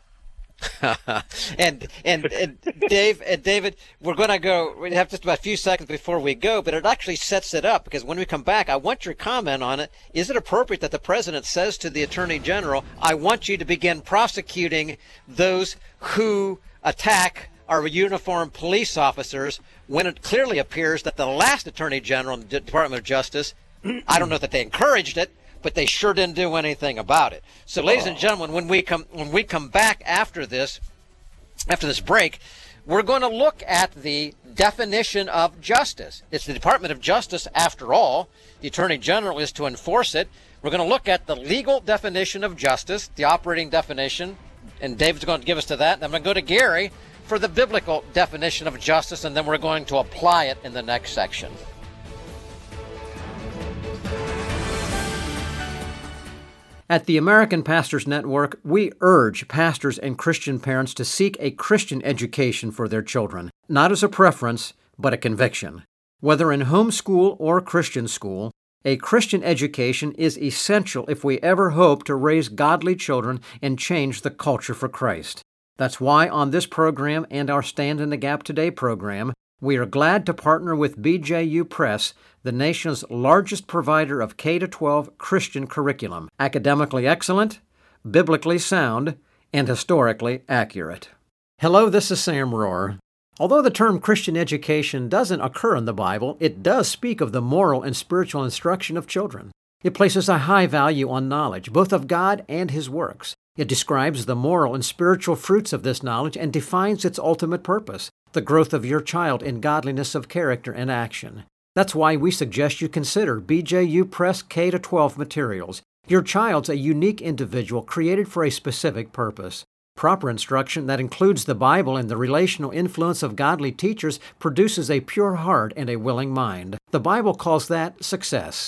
and, and and Dave and David, we're going to go. We have just about a few seconds before we go, but it actually sets it up, because when we come back, I want your comment on it. Is it appropriate that the president says to the Attorney General, "I want you to begin prosecuting those who attack our uniformed police officers," when it clearly appears that the last Attorney General in the Department of Justice, I don't know that they encouraged it, but they sure didn't do anything about it. So, ladies and gentlemen, when we come when we come back after this, after this break, we're going to look at the definition of justice. It's the Department of Justice, after all. The Attorney General is to enforce it. We're going to look at the legal definition of justice, the operating definition, and David's going to give us to that. And I'm going to go to Gary for the biblical definition of justice, and then we're going to apply it in the next section. At the American Pastors Network, we urge pastors and Christian parents to seek a Christian education for their children, not as a preference, but a conviction. Whether in homeschool or Christian school, a Christian education is essential if we ever hope to raise godly children and change the culture for Christ. That's why on this program and our Stand in the Gap Today program, we are glad to partner with B J U Press, the nation's largest provider of K through twelve Christian curriculum, academically excellent, biblically sound, and historically accurate. Hello, this is Sam Rohr. Although the term Christian education doesn't occur in the Bible, it does speak of the moral and spiritual instruction of children. It places a high value on knowledge, both of God and His works. It describes the moral and spiritual fruits of this knowledge and defines its ultimate purpose, the growth of your child in godliness of character and action. That's why we suggest you consider B J U Press K through twelve materials. Your child's a unique individual created for a specific purpose. Proper instruction that includes the Bible and the relational influence of godly teachers produces a pure heart and a willing mind. The Bible calls that success.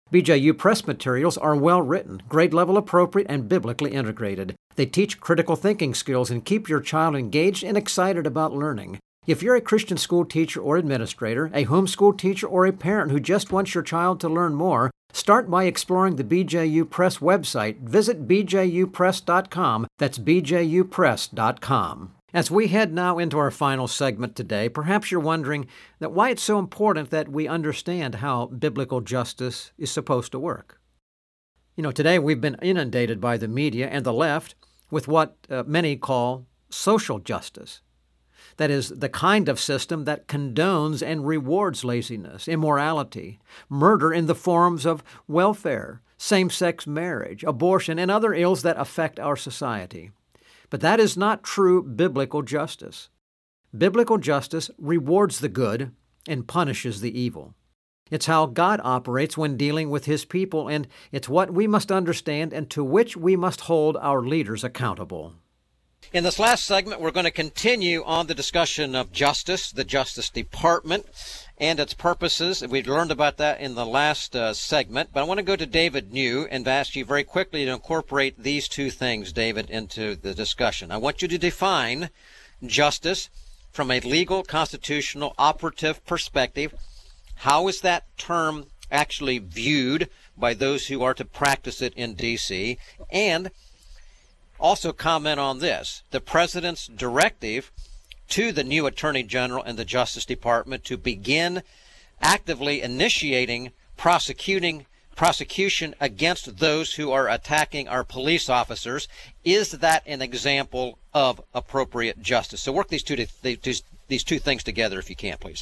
B J U Press materials are well written, grade level appropriate, and biblically integrated. They teach critical thinking skills and keep your child engaged and excited about learning. If you're a Christian school teacher or administrator, a homeschool teacher, or a parent who just wants your child to learn more, start by exploring the B J U Press website. Visit b j u press dot com. That's b j u press dot com. As we head now into our final segment today, perhaps you're wondering that why it's so important that we understand how biblical justice is supposed to work. You know, today we've been inundated by the media and the left with what uh, many call social justice. That is, the kind of system that condones and rewards laziness, immorality, murder in the forms of welfare, same-sex marriage, abortion, and other ills that affect our society. But that is not true biblical justice. Biblical justice rewards the good and punishes the evil. It's how God operates when dealing with His people, and it's what we must understand and to which we must hold our leaders accountable. In this last segment, we're going to continue on the discussion of justice, the Justice Department, and its purposes. We learned about that in the last uh, segment, but I want to go to David New and ask you very quickly to incorporate these two things, David, into the discussion. I want you to define justice from a legal, constitutional, operative perspective. How is that term actually viewed by those who are to practice it in D C? And also comment on this, the President's directive to the new Attorney General and the Justice Department to begin actively initiating prosecuting prosecution against those who are attacking our police officers. Is that an example of appropriate justice? So work these two these, these two things together if you can, please.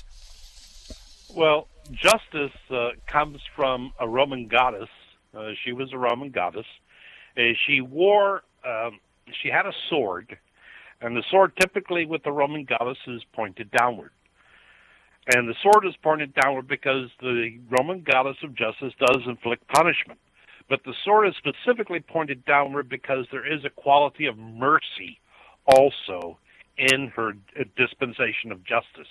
Well, justice uh, comes from a Roman goddess. Uh, she was a Roman goddess. Uh, she wore Um, she had a sword, and the sword typically with the Roman goddess is pointed downward. And the sword is pointed downward because the Roman goddess of justice does inflict punishment. But the sword is specifically pointed downward because there is a quality of mercy also in her dispensation of justice.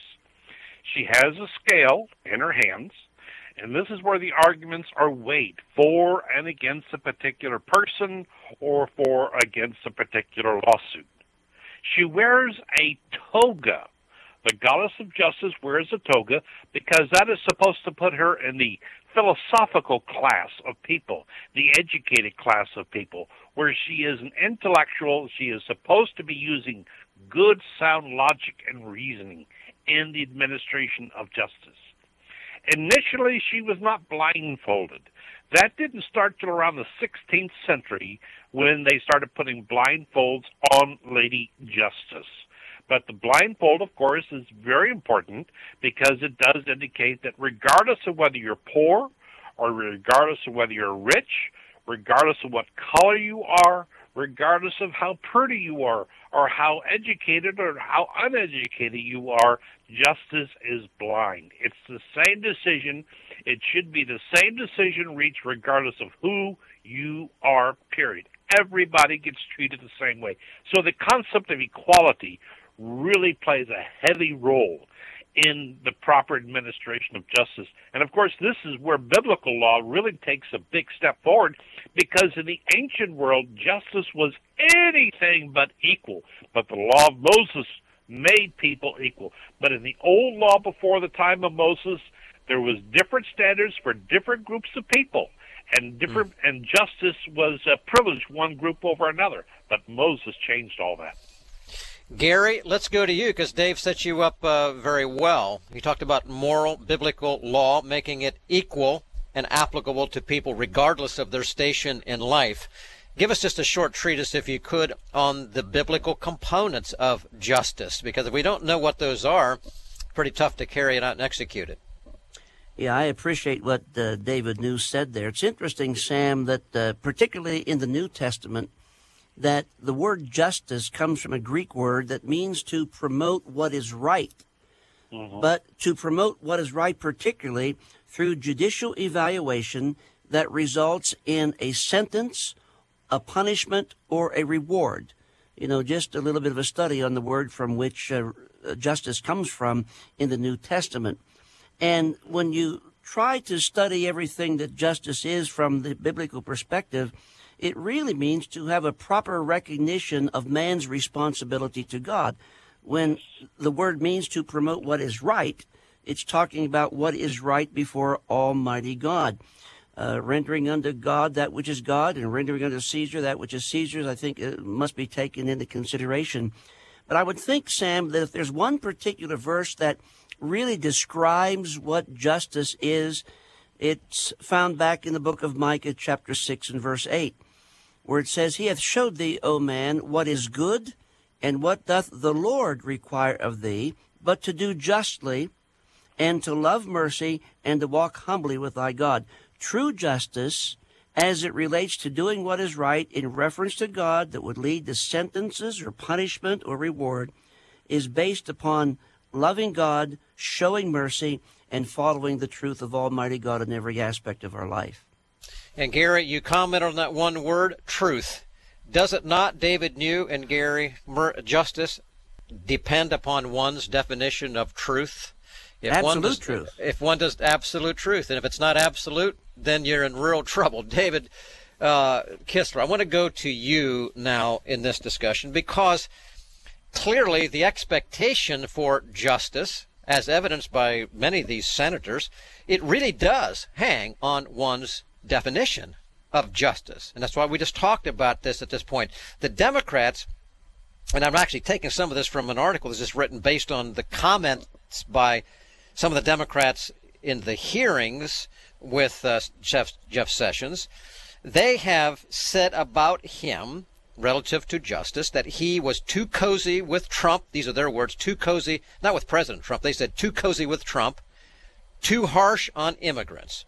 She has a scale in her hands, and this is where the arguments are weighed for and against a particular person or for against a particular lawsuit. She wears a toga. The goddess of justice wears a toga because that is supposed to put her in the philosophical class of people, the educated class of people, where she is an intellectual. She is supposed to be using good, sound logic and reasoning in the administration of justice. Initially, she was not blindfolded. That didn't start till around the sixteenth century when they started putting blindfolds on Lady Justice. But the blindfold, of course, is very important because it does indicate that regardless of whether you're poor or regardless of whether you're rich, regardless of what color you are, regardless of how pretty you are or how educated or how uneducated you are, justice is blind. It's the same decision. It should be the same decision reached regardless of who you are, period. Everybody gets treated the same way. So the concept of equality really plays a heavy role in the proper administration of justice. And of course, this is where biblical law really takes a big step forward, because in the ancient world, justice was anything but equal. But the law of Moses made people equal. But in the old law before the time of Moses, there was different standards for different groups of people. And different mm. and justice was uh, privileged one group over another. But Moses changed all that. Gary, let's go to you because Dave set you up uh, very well. He talked about moral, biblical law, making it equal and applicable to people regardless of their station in life. Give us just a short treatise, if you could, on the biblical components of justice, because if we don't know what those are, it's pretty tough to carry it out and execute it. Yeah, I appreciate what uh, David New said there. It's interesting, Sam, that uh, particularly in the New Testament, that the word justice comes from a Greek word that means to promote what is right. Mm-hmm. But to promote what is right particularly through judicial evaluation that results in a sentence, a punishment, or a reward. You know, just a little bit of a study on the word from which uh, justice comes from in the New Testament. And when you try to study everything that justice is from the biblical perspective, it really means to have a proper recognition of man's responsibility to God. When the word means to promote what is right, it's talking about what is right before Almighty God. Uh, rendering unto God that which is God, and rendering unto Caesar that which is Caesar's, I think it must be taken into consideration. But I would think, Sam, that if there's one particular verse that really describes what justice is, it's found back in the book of Micah, chapter six and verse eight, where it says, He hath showed thee, O man, what is good, and what doth the Lord require of thee, but to do justly, and to love mercy, and to walk humbly with thy God. True justice, as it relates to doing what is right in reference to God that would lead to sentences or punishment or reward, is based upon loving God, showing mercy, and following the truth of Almighty God in every aspect of our life. And Gary, you comment on that one word, truth. Does it not, David New and Gary, justice depend upon one's definition of truth? If absolute one does, truth. If one does absolute truth, and if it's not absolute, then you're in real trouble. David uh, Kistler, I want to go to you now in this discussion, because clearly the expectation for justice, as evidenced by many of these senators, it really does hang on one's definition of justice. And that's why we just talked about this at this point. The Democrats, and I'm actually taking some of this from an article that's just written based on the comments by some of the Democrats in the hearings with uh, Jeff, Jeff Sessions. They have said about him, relative to justice, that he was too cozy with Trump. These are their words, too cozy, not with President Trump. They said too cozy with Trump, too harsh on immigrants.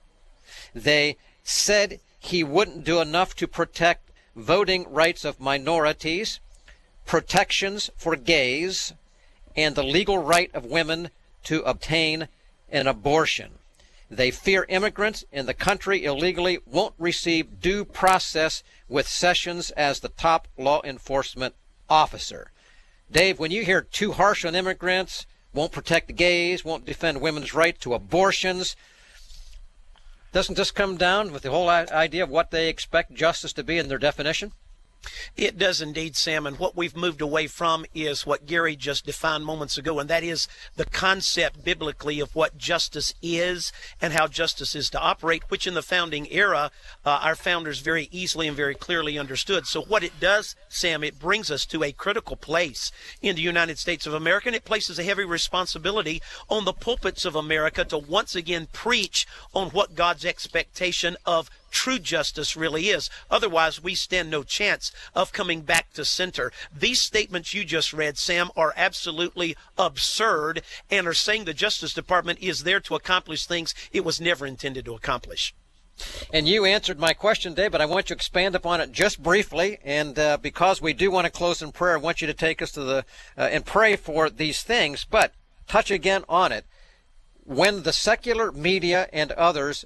They said he wouldn't do enough to protect voting rights of minorities, protections for gays, and the legal right of women to obtain an abortion. They fear immigrants in the country illegally won't receive due process with Sessions as the top law enforcement officer. Dave, when you hear too harsh on immigrants, won't protect the gays, won't defend women's right to abortions, doesn't this come down with the whole idea of what they expect justice to be in their definition? It does indeed, Sam, and what we've moved away from is what Gary just defined moments ago, and that is the concept biblically of what justice is and how justice is to operate, which in the founding era, uh, our founders very easily and very clearly understood. So what it does, Sam, it brings us to a critical place in the United States of America, and it places a heavy responsibility on the pulpits of America to once again preach on what God's expectation of true justice really is. Otherwise, we stand no chance of coming back to center. These statements you just read, Sam, are absolutely absurd and are saying the Justice Department is there to accomplish things it was never intended to accomplish. And you answered my question, Dave, but I want you to expand upon it just briefly. And uh, because we do want to close in prayer, I want you to take us to the uh, and pray for these things. But touch again on it. When the secular media and others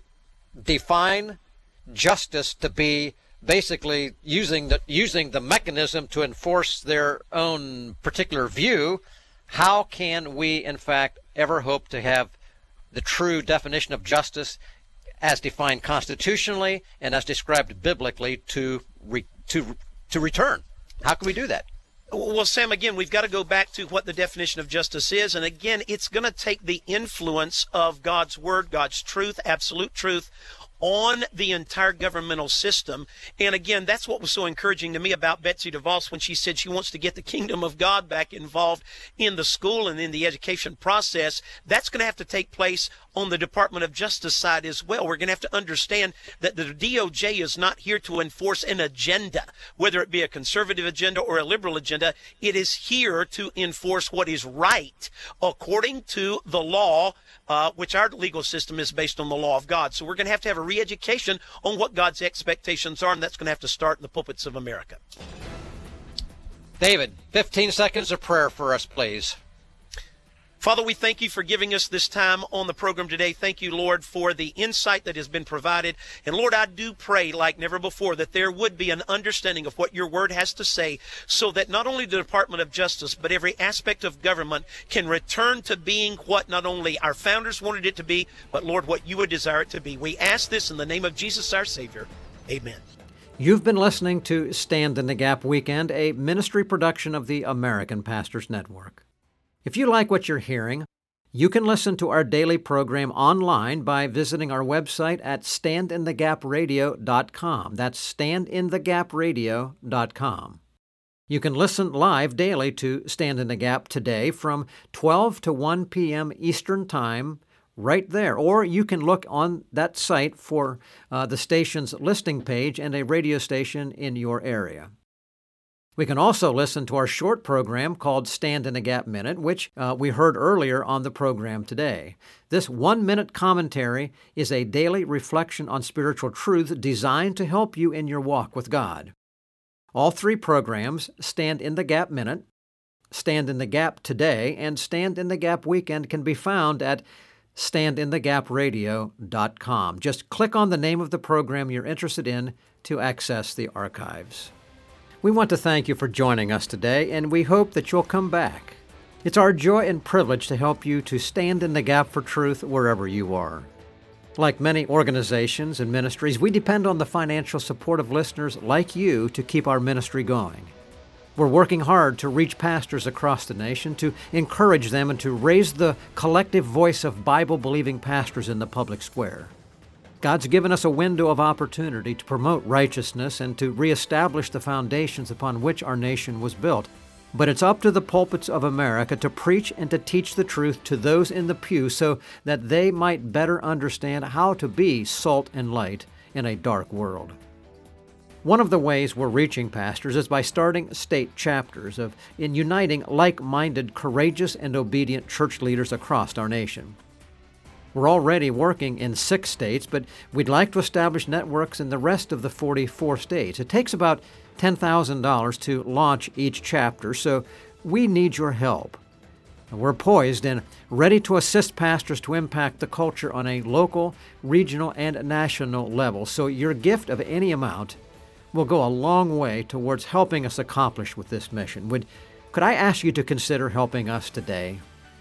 define justice to be basically using the using the mechanism to enforce their own particular view, how can we in fact ever hope to have the true definition of justice as defined constitutionally and as described biblically to re, to to return? How can we do that? Well, Sam, again, we've got to go back to what the definition of justice is. And again, it's going to take the influence of God's word, God's truth, absolute truth, on the entire governmental system. And again, that's what was so encouraging to me about Betsy DeVos when she said she wants to get the kingdom of God back involved in the school and in the education process. That's going to have to take place on the Department of Justice side as well. We're going to have to understand that the D O J is not here to enforce an agenda, whether it be a conservative agenda or a liberal agenda. It is here to enforce what is right according to the law, uh, which our legal system is based on the law of God. So we're going to have to have a re-education on what God's expectations are, and that's going to have to start in the pulpits of America. David, fifteen seconds of prayer for us, please. Father, we thank you for giving us this time on the program today. Thank you, Lord, for the insight that has been provided. And Lord, I do pray like never before that there would be an understanding of what your word has to say, so that not only the Department of Justice, but every aspect of government can return to being what not only our founders wanted it to be, but Lord, what you would desire it to be. We ask this in the name of Jesus, our Savior. Amen. You've been listening to Stand in the Gap Weekend, a ministry production of the American Pastors Network. If you like what you're hearing, you can listen to our daily program online by visiting our website at stand in the gap radio dot com. That's stand in the gap radio dot com. You can listen live daily to Stand in the Gap today from twelve to one p.m. Eastern Time right there. Or you can look on that site for uh, the station's listing page and a radio station in your area. We can also listen to our short program called Stand in the Gap Minute, which uh, we heard earlier on the program today. This one-minute commentary is a daily reflection on spiritual truth designed to help you in your walk with God. All three programs, Stand in the Gap Minute, Stand in the Gap Today, and Stand in the Gap Weekend, can be found at stand in the gap radio dot com. Just click on the name of the program you're interested in to access the archives. We want to thank you for joining us today, and we hope that you'll come back. It's our joy and privilege to help you to stand in the gap for truth wherever you are. Like many organizations and ministries, we depend on the financial support of listeners like you to keep our ministry going. We're working hard to reach pastors across the nation, to encourage them and to raise the collective voice of Bible-believing pastors in the public square. God's given us a window of opportunity to promote righteousness and to reestablish the foundations upon which our nation was built. But it's up to the pulpits of America to preach and to teach the truth to those in the pew so that they might better understand how to be salt and light in a dark world. One of the ways we're reaching pastors is by starting state chapters of in uniting like-minded, courageous, and obedient church leaders across our nation. We're already working in six states, but we'd like to establish networks in the rest of the forty-four states. It takes about ten thousand dollars to launch each chapter, so we need your help. We're poised and ready to assist pastors to impact the culture on a local, regional, and national level, so your gift of any amount will go a long way towards helping us accomplish with this mission. Would, could I ask you to consider helping us today?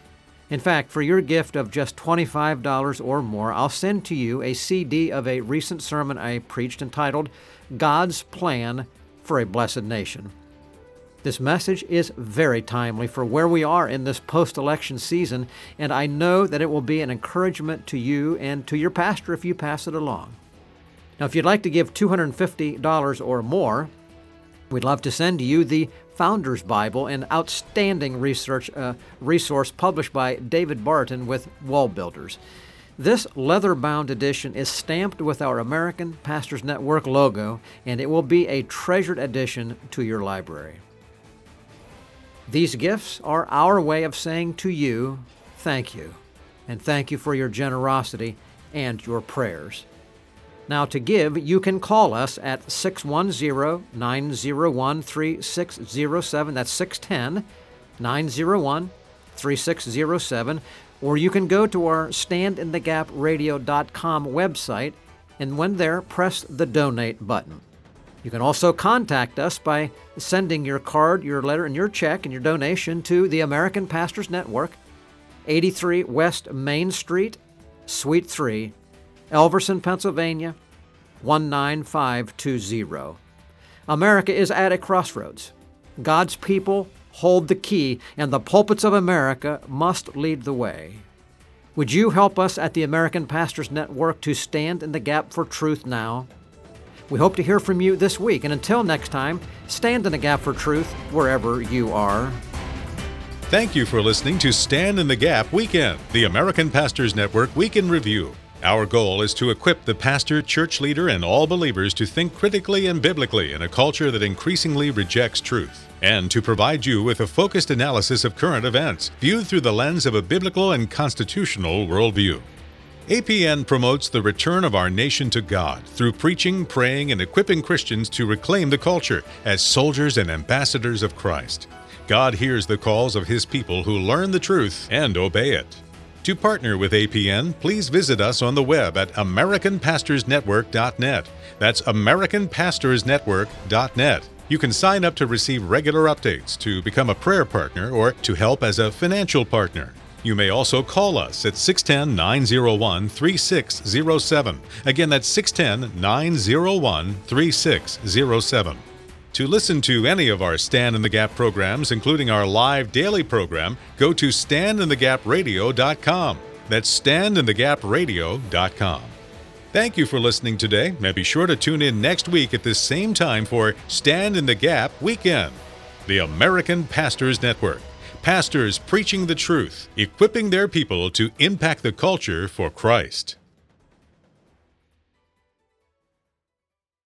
In fact, for your gift of just twenty-five dollars or more, I'll send to you a C D of a recent sermon I preached entitled, God's Plan for a Blessed Nation. This message is very timely for where we are in this post-election season, and I know that it will be an encouragement to you and to your pastor if you pass it along. Now, if you'd like to give two hundred fifty dollars or more, we'd love to send to you the Founder's Bible, an outstanding research uh, resource published by David Barton with Wall Builders. This leather-bound edition is stamped with our American Pastors Network logo, and it will be a treasured addition to your library. These gifts are our way of saying to you, thank you, and thank you for your generosity and your prayers. Now, to give, you can call us at six one zero, nine zero one, three six zero seven. That's six one zero, nine zero one, three six zero seven. Or you can go to our stand in the gap radio dot com website, and when there, press the Donate button. You can also contact us by sending your card, your letter, and your check and your donation to the American Pastors Network, eighty-three West Main Street, Suite three, Elverson, Pennsylvania, one nine five two zero. America is at a crossroads. God's people hold the key, and the pulpits of America must lead the way. Would you help us at the American Pastors Network to stand in the gap for truth now? We hope to hear from you this week, and until next time, stand in the gap for truth wherever you are. Thank you for listening to Stand in the Gap Weekend, the American Pastors Network Weekend Review. Our goal is to equip the pastor, church leader, and all believers to think critically and biblically in a culture that increasingly rejects truth, and to provide you with a focused analysis of current events, viewed through the lens of a biblical and constitutional worldview. A P N promotes the return of our nation to God through preaching, praying, and equipping Christians to reclaim the culture as soldiers and ambassadors of Christ. God hears the calls of His people who learn the truth and obey it. To partner with A P N, please visit us on the web at American Pastors Network dot net. That's American Pastors Network dot net. You can sign up to receive regular updates, to become a prayer partner, or to help as a financial partner. You may also call us at six one zero, nine zero one, three six zero seven. Again, that's six one zero, nine zero one, three six zero seven. To listen to any of our Stand in the Gap programs, including our live daily program, go to stand in the gap radio dot com. That's stand in the gap radio dot com. Thank you for listening today, and be sure to tune in next week at this same time for Stand in the Gap Weekend. The American Pastors Network. Pastors preaching the truth, equipping their people to impact the culture for Christ.